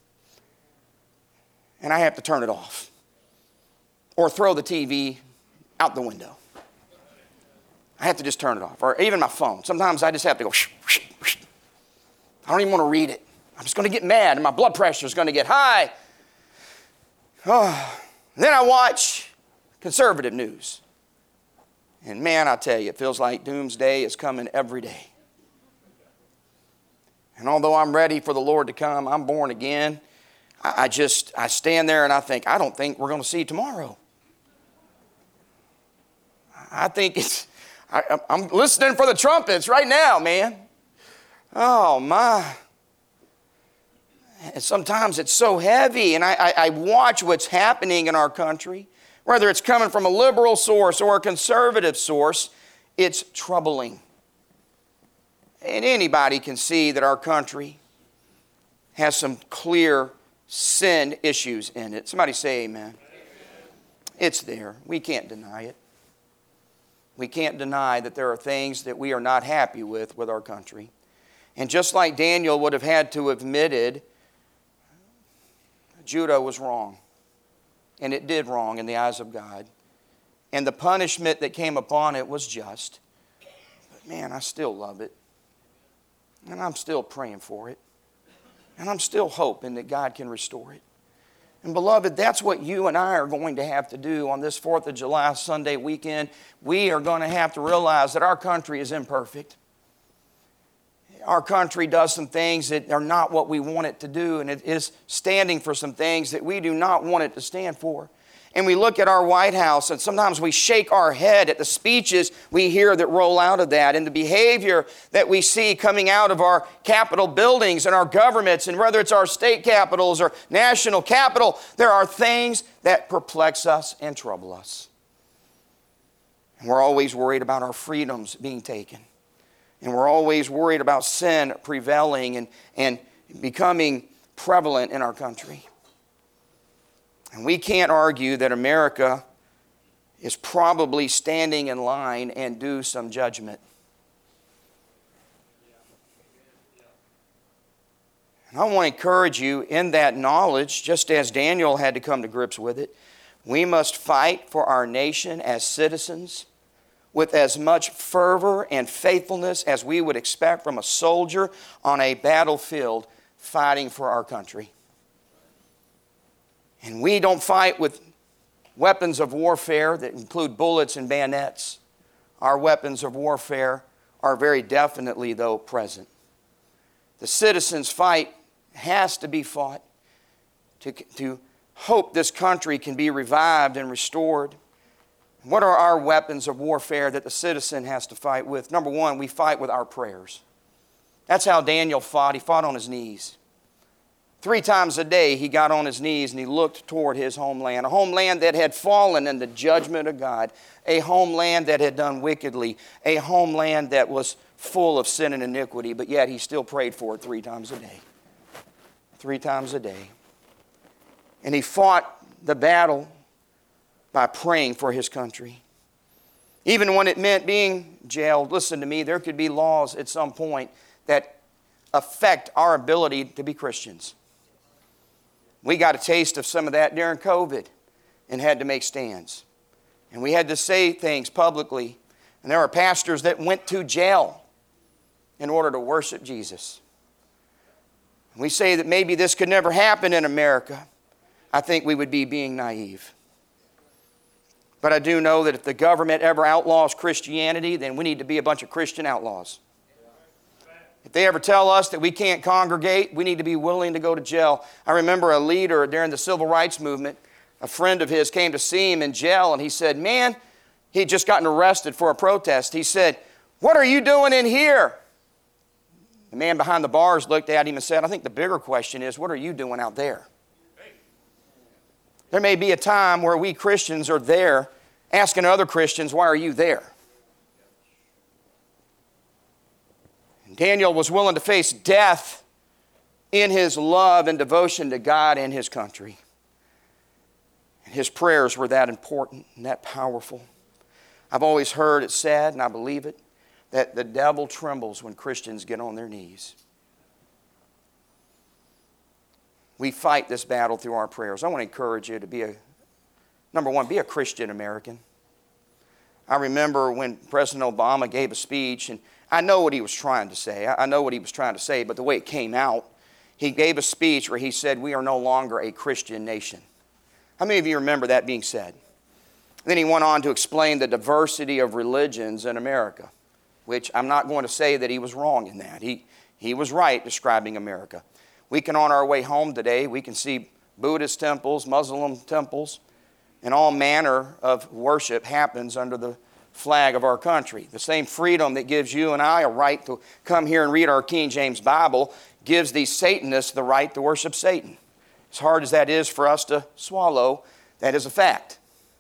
And I have to turn it off. Or throw the T V out the window. I have to just turn it off. Or even my phone. Sometimes I just have to go, shh, shh, shh. I don't even want to read it. I'm just going to get mad and my blood pressure is going to get high. Oh. Then I watch conservative news. And man, I tell you, it feels like doomsday is coming every day. And although I'm ready for the Lord to come, I'm born again, I, I just, I stand there and I think, I don't think we're going to see tomorrow. I think it's, I, I'm listening for the trumpets right now, man. Oh, my. And sometimes it's so heavy, and I, I, I watch what's happening in our country. Whether it's coming from a liberal source or a conservative source, it's troubling. And anybody can see that our country has some clear sin issues in it. Somebody say amen. Amen. It's there. We can't deny it. We can't deny that there are things that we are not happy with with our country. And just like Daniel would have had to have admitted, Judah was wrong. And it did wrong in the eyes of God. And the punishment that came upon it was just. But man, I still love it. And I'm still praying for it. And I'm still hoping that God can restore it. And beloved, that's what you and I are going to have to do on this fourth of July Sunday weekend. We are going to have to realize that our country is imperfect. Our country does some things that are not what we want it to do, and it is standing for some things that we do not want it to stand for. and we look at our White House, and sometimes we shake our head at the speeches we hear that roll out of that, and the behavior that we see coming out of our Capitol buildings and our governments, and whether it's our state capitals or national capital, there are things that perplex us and trouble us. And we're always worried about our freedoms being taken. And we're always worried about sin prevailing and, and becoming prevalent in our country. And we can't argue that America is probably standing in line and due some judgment. And I want to encourage you in that knowledge, just as Daniel had to come to grips with it, we must fight for our nation as citizens with as much fervor and faithfulness as we would expect from a soldier on a battlefield fighting for our country. And we don't fight with weapons of warfare that include bullets and bayonets. Our weapons of warfare are very definitely, though, present. The citizens' fight has to be fought to, to hope this country can be revived and restored. What are our weapons of warfare that the citizen has to fight with? Number one, we fight with our prayers. That's how Daniel fought. He fought on his knees. Three times a day he got on his knees and he looked toward his homeland, a homeland that had fallen in the judgment of God, a homeland that had done wickedly, a homeland that was full of sin and iniquity, but yet he still prayed for it three times a day. Three times a day. And he fought the battle by praying for his country. Even when it meant being jailed, listen to me, there could be laws at some point that affect our ability to be Christians. We got a taste of some of that during COVID and had to make stands. And we had to say things publicly. And there were pastors that went to jail in order to worship Jesus. And we say that maybe this could never happen in America. I think we would be being naive. But I do know that if the government ever outlaws Christianity, then we need to be a bunch of Christian outlaws. If they ever tell us that we can't congregate, we need to be willing to go to jail. I remember a leader during the civil rights movement, a friend of his came to see him in jail, and he said, man, he'd just gotten arrested for a protest. He said, what are you doing in here? The man behind the bars looked at him and said, I think the bigger question is, what are you doing out there? There may be a time where we Christians are there asking other Christians, why are you there? And Daniel was willing to face death in his love and devotion to God and his country. And his prayers were that important and that powerful. I've always heard it said, and I believe it, that the devil trembles when Christians get on their knees. We fight this battle through our prayers. I want to encourage you to be a, number one, be a Christian American. I remember when President Obama gave a speech, and I know what he was trying to say. I know what he was trying to say, but the way it came out, he gave a speech where he said, we are no longer a Christian nation. How many of you remember that being said? Then he went on to explain the diversity of religions in America, which I'm not going to say that he was wrong in that. He, he was right describing America. We can, on our way home today, we can see Buddhist temples, Muslim temples, and all manner of worship happens under the flag of our country. The same freedom that gives you and I a right to come here and read our King James Bible gives these Satanists the right to worship Satan. As hard as that is for us to swallow, that is a fact.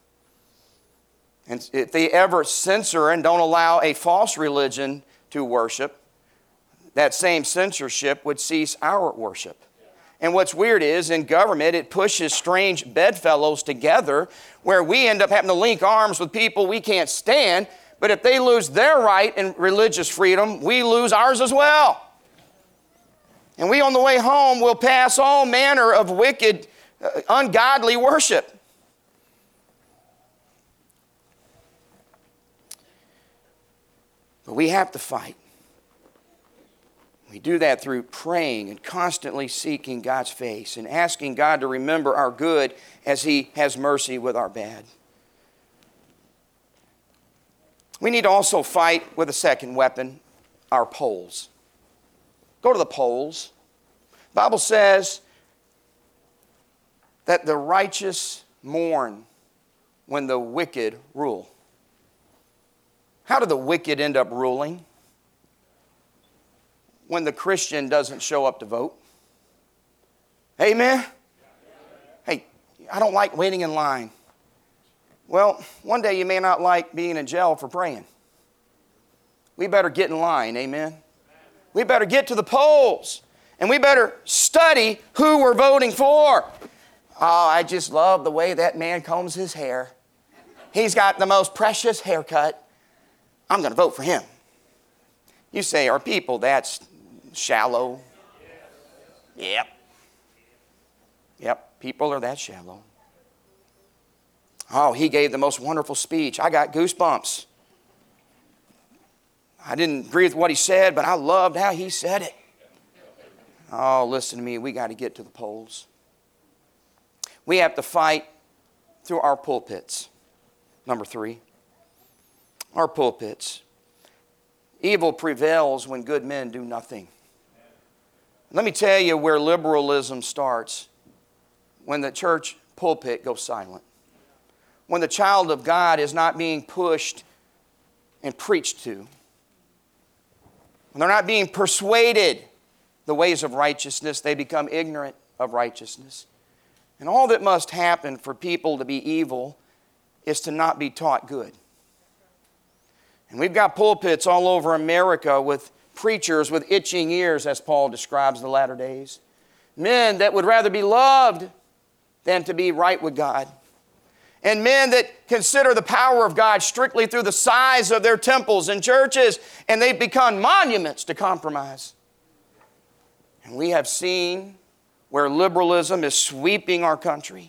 And if they ever censor and don't allow a false religion to worship, that same censorship would cease our worship. And what's weird is, in government, it pushes strange bedfellows together where we end up having to link arms with people we can't stand, but if they lose their right in religious freedom, we lose ours as well. And we, on the way home, will pass all manner of wicked, uh, ungodly worship. But we have to fight. We do that through praying and constantly seeking God's face and asking God to remember our good as He has mercy with our bad. We need to also fight with a second weapon, our polls. Go to the polls. The Bible says that the righteous mourn when the wicked rule. How do the wicked end up ruling? When the Christian doesn't show up to vote. Amen? Hey, I don't like waiting in line. Well, one day you may not like being in jail for praying. We better get in line, amen? We better get to the polls, and we better study who we're voting for. Oh, I just love the way that man combs his hair. He's got the most precious haircut. I'm going to vote for him. You say, are people that's shallow? Yep. Yep, people are that shallow. Oh, he gave the most wonderful speech. I got goosebumps. I didn't agree with what he said, but I loved how he said it. Oh, listen to me. We got to get to the polls. We have to fight through our pulpits. Number three, our pulpits. Evil prevails when good men do nothing. Let me tell you where liberalism starts. When the church pulpit goes silent. When the child of God is not being pushed and preached to. When they're not being persuaded the ways of righteousness, they become ignorant of righteousness. And all that must happen for people to be evil is to not be taught good. And we've got pulpits all over America with preachers with itching ears, as Paul describes the latter days. Men that would rather be loved than to be right with God. And men that consider the power of God strictly through the size of their temples and churches, and they've become monuments to compromise. And we have seen where liberalism is sweeping our country.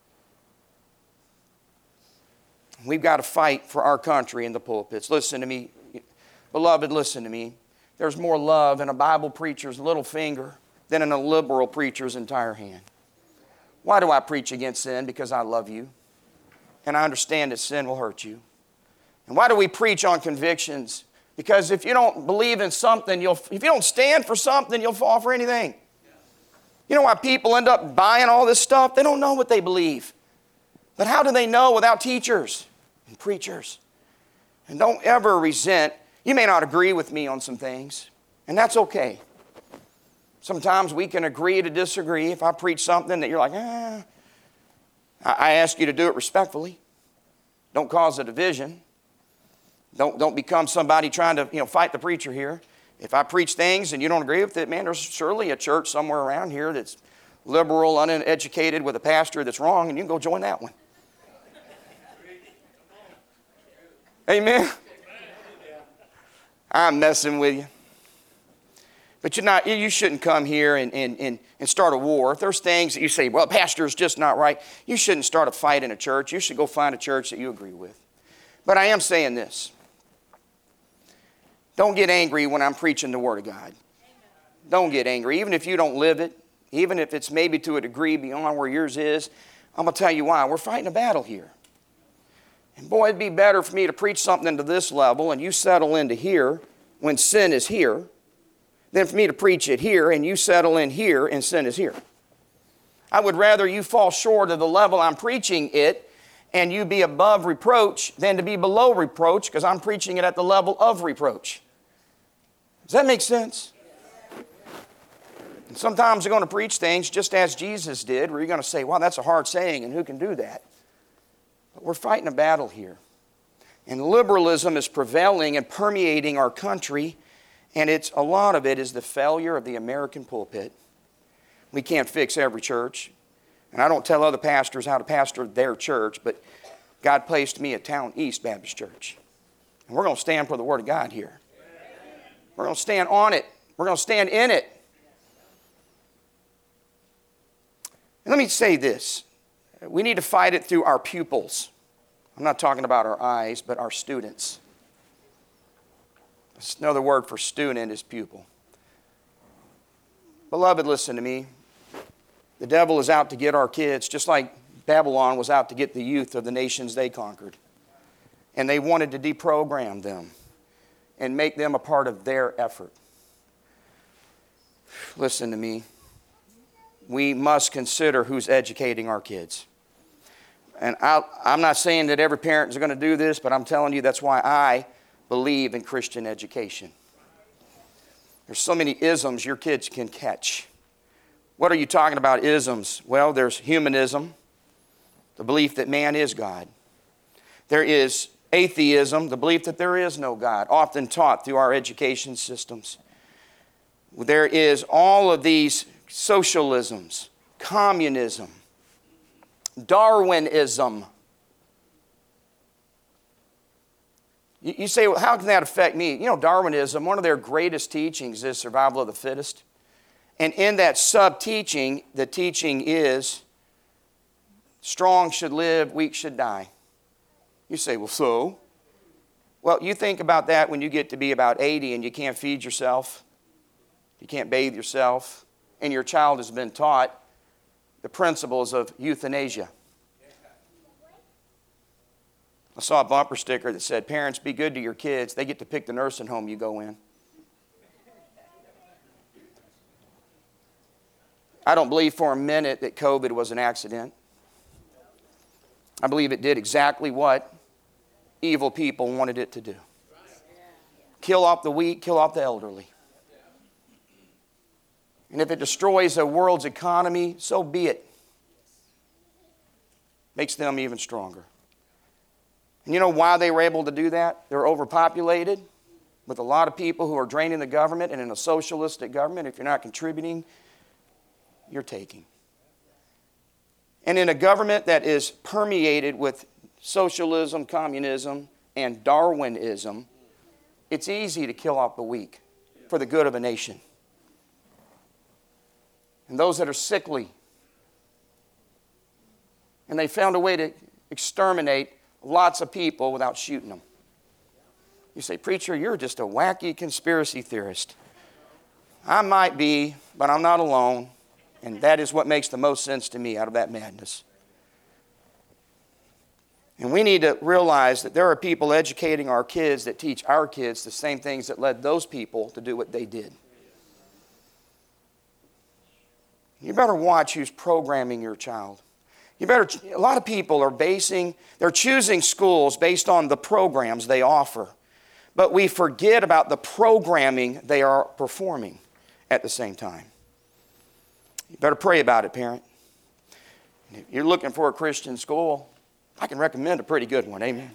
We've got to fight for our country in the pulpits. Listen to me. Beloved, listen to me. There's more love in a Bible preacher's little finger than in a liberal preacher's entire hand. Why do I preach against sin? Because I love you. And I understand that sin will hurt you. And why do we preach on convictions? Because if you don't believe in something, you'll, if you don't stand for something, you'll fall for anything. You know why people end up buying all this stuff? They don't know what they believe. But how do they know without teachers and preachers? And don't ever resent. You may not agree with me on some things, and that's okay. Sometimes we can agree to disagree. If I preach something that you're like, ah, I ask you to do it respectfully. Don't cause a division. Don't, don't become somebody trying to, you know, fight the preacher here. If I preach things and you don't agree with it, man, there's surely a church somewhere around here that's liberal, uneducated, with a pastor that's wrong, and you can go join that one. Amen? I'm messing with you. But you're not, you shouldn't come here and, and, and, and start a war. If there's things that you say, well, pastor's just not right, you shouldn't start a fight in a church. You should go find a church that you agree with. But I am saying this. Don't get angry when I'm preaching the Word of God. Don't get angry. Even if you don't live it, even if it's maybe to a degree beyond where yours is, I'm going to tell you why. We're fighting a battle here. And boy, it'd be better for me to preach something to this level and you settle into here when sin is here, than for me to preach it here and you settle in here and sin is here. I would rather you fall short of the level I'm preaching it and you be above reproach than to be below reproach because I'm preaching it at the level of reproach. Does that make sense? And sometimes you're going to preach things just as Jesus did, where you're going to say, wow, that's a hard saying, and who can do that? But we're fighting a battle here. And liberalism is prevailing and permeating our country, and it's a lot of it is the failure of the American pulpit. We can't fix every church. And I don't tell other pastors how to pastor their church, but God placed me at Town East Baptist Church. And we're going to stand for the Word of God here. We're going to stand on it. We're going to stand in it. And let me say this. We need to fight it through our pupils. I'm not talking about our eyes, but our students. Another word for student is pupil. Beloved, listen to me. The devil is out to get our kids, just like Babylon was out to get the youth of the nations they conquered. And they wanted to deprogram them and make them a part of their effort. Listen to me. We must consider who's educating our kids. And I, I'm not saying that every parent is going to do this, but I'm telling you that's why I believe in Christian education. There's so many isms your kids can catch. What are you talking about, isms? Well, there's humanism, the belief that man is God. There is atheism, the belief that there is no God, often taught through our education systems. There is all of these socialisms, communism, Darwinism. You, you say, well, how can that affect me? You know, Darwinism, one of their greatest teachings is survival of the fittest. And in that sub-teaching, the teaching is strong should live, weak should die. You say, well, so? Well, you think about that when you get to be about eighty and you can't feed yourself, you can't bathe yourself, and your child has been taught the principles of euthanasia. I saw a bumper sticker that said, parents, be good to your kids. They get to pick the nursing home you go in. I don't believe for a minute that COVID was an accident. I believe it did exactly what evil people wanted it to do. Kill off the weak, kill off the elderly. And if it destroys a world's economy, so be it. Makes them even stronger. And you know why they were able to do that? They're overpopulated with a lot of people who are draining the government, and in a socialistic government, if you're not contributing, you're taking. And in a government that is permeated with socialism, communism, and Darwinism, it's easy to kill off the weak for the good of a nation. And those that are sickly. And they found a way to exterminate lots of people without shooting them. You say, preacher, you're just a wacky conspiracy theorist. I might be, but I'm not alone. And that is what makes the most sense to me out of that madness. And we need to realize that there are people educating our kids that teach our kids the same things that led those people to do what they did. You better watch who's programming your child. You better, a lot of people are basing, they're choosing schools based on the programs they offer. But we forget about the programming they are performing at the same time. You better pray about it, parent. If you're looking for a Christian school, I can recommend a pretty good one, amen.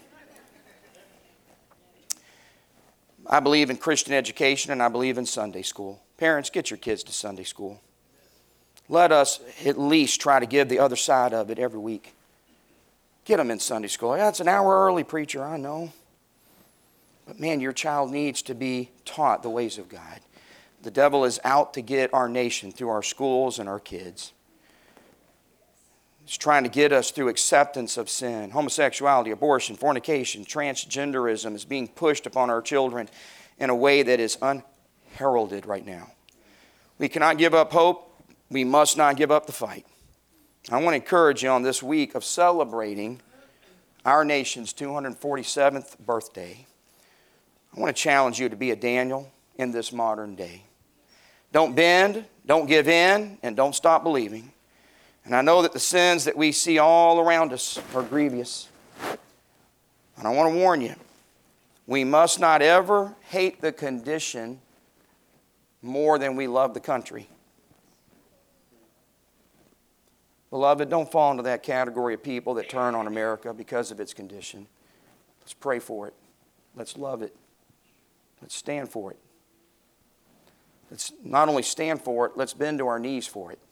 I believe in Christian education and I believe in Sunday school. Parents, get your kids to Sunday school. Let us at least try to give the other side of it every week. Get them in Sunday school. Yeah, it's an hour early, preacher, I know. But man, your child needs to be taught the ways of God. The devil is out to get our nation through our schools and our kids. He's trying to get us through acceptance of sin. Homosexuality, abortion, fornication, transgenderism is being pushed upon our children in a way that is unheralded right now. We cannot give up hope. We must not give up the fight. I want to encourage you on this week of celebrating our nation's two hundred forty-seventh birthday. I want to challenge you to be a Daniel in this modern day. Don't bend, don't give in, and don't stop believing. And I know that the sins that we see all around us are grievous. And I want to warn you, we must not ever hate the condition more than we love the country. Beloved, don't fall into that category of people that turn on America because of its condition. Let's pray for it. Let's love it. Let's stand for it. Let's not only stand for it, let's bend to our knees for it.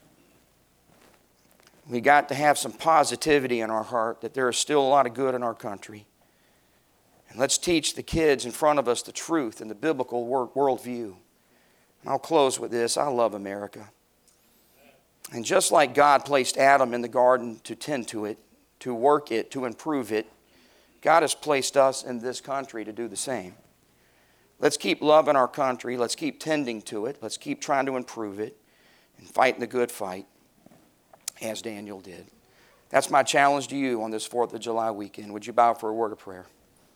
We got to have some positivity in our heart that there is still a lot of good in our country. And let's teach the kids in front of us the truth and the biblical worldview. And I'll close with this. I love America. And just like God placed Adam in the garden to tend to it, to work it, to improve it, God has placed us in this country to do the same. Let's keep loving our country. Let's keep tending to it. Let's keep trying to improve it and fighting the good fight as Daniel did. That's my challenge to you on this fourth of July weekend. Would you bow for a word of prayer?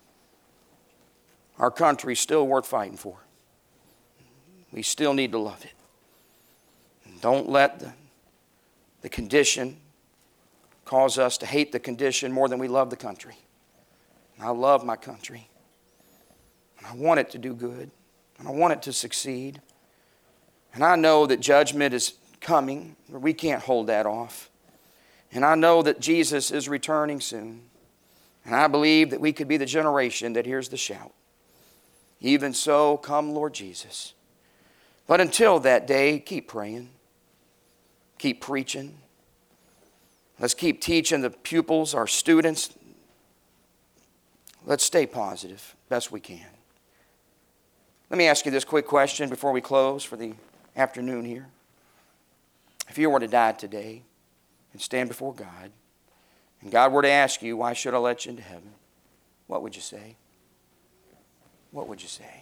Our country is still worth fighting for. We still need to love it. And don't let the, the condition cause us to hate the condition more than we love the country. I love my country. And I want it to do good. And I want it to succeed. And I know that judgment is coming. We can't hold that off. And I know that Jesus is returning soon. And I believe that we could be the generation that hears the shout. Even so, come Lord Jesus. But until that day, keep praying. Keep preaching. Let's keep teaching the pupils, our students. Let's stay positive best we can. Let me ask you this quick question before we close for the afternoon here. If you were to die today and stand before God, and God were to ask you, why should I let you into heaven? What would you say? What would you say?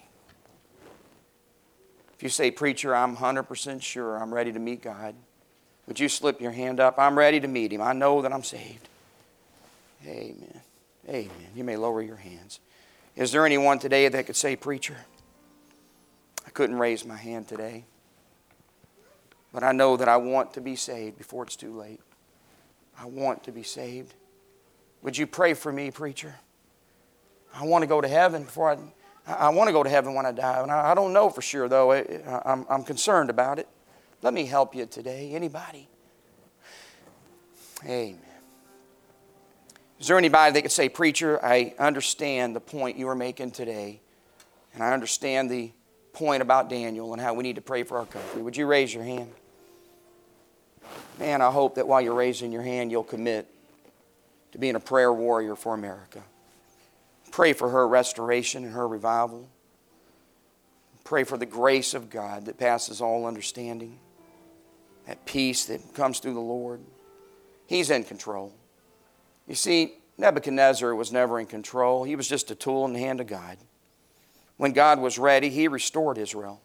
If you say, preacher, I'm one hundred percent sure I'm ready to meet God, would you slip your hand up? I'm ready to meet Him. I know that I'm saved. Amen. Amen. You may lower your hands. Is there anyone today that could say, preacher, I couldn't raise my hand today, but I know that I want to be saved before it's too late. I want to be saved. Would you pray for me, preacher? I want to go to heaven before I... I want to go to heaven when I die. And I don't know for sure, though. I'm, I'm concerned about it. Let me help you today. Anybody? Amen. Is there anybody that could say, preacher, I understand the point you are making today, and I understand the point about Daniel and how we need to pray for our country? Would you raise your hand? Man, I hope that while you're raising your hand, you'll commit to being a prayer warrior for America. Pray for her restoration and her revival. Pray for the grace of God that passes all understanding. That peace that comes through the Lord. He's in control. You see, Nebuchadnezzar was never in control. He was just a tool in the hand of God. When God was ready, He restored Israel.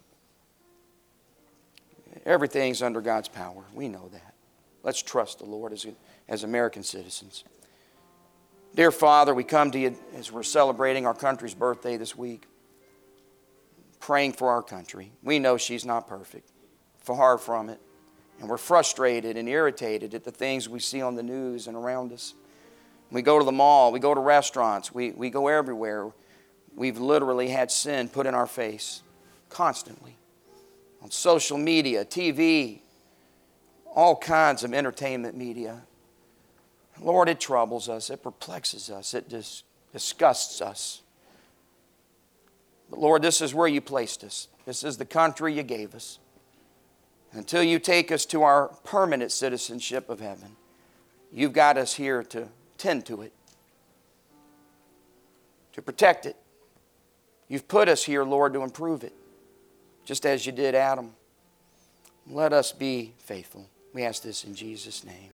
Everything's under God's power. We know that. Let's trust the Lord as, as American citizens. Dear Father, we come to you as we're celebrating our country's birthday this week, praying for our country. We know she's not perfect, far from it, and we're frustrated and irritated at the things we see on the news and around us. We go to the mall, we go to restaurants, we, we go everywhere. We've literally had sin put in our face constantly. On social media, T V, all kinds of entertainment media. Lord, it troubles us, it perplexes us, it dis- disgusts us. But Lord, this is where you placed us. This is the country you gave us. Until you take us to our permanent citizenship of heaven, you've got us here to tend to it, to protect it. You've put us here, Lord, to improve it, just as you did Adam. Let us be faithful. We ask this in Jesus' name.